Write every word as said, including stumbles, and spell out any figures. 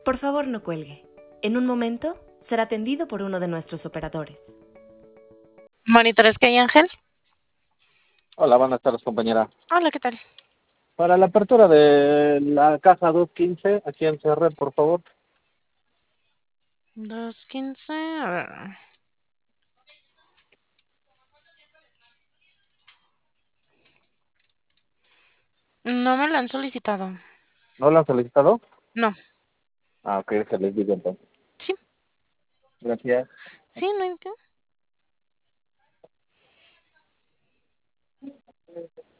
Por favor, no cuelgue. En un momento será atendido por uno de nuestros operadores. Monitores que hay, Ángel. Hola, buenas tardes, compañera. Hola, ¿qué tal? Para la apertura de la caja doscientos quince, aquí en C R, por favor. dos quince, a ver. No me lo han solicitado. ¿No lo han solicitado? No. Ah, ok, se les digo entonces. Sí, Gracias. sí, no hay que.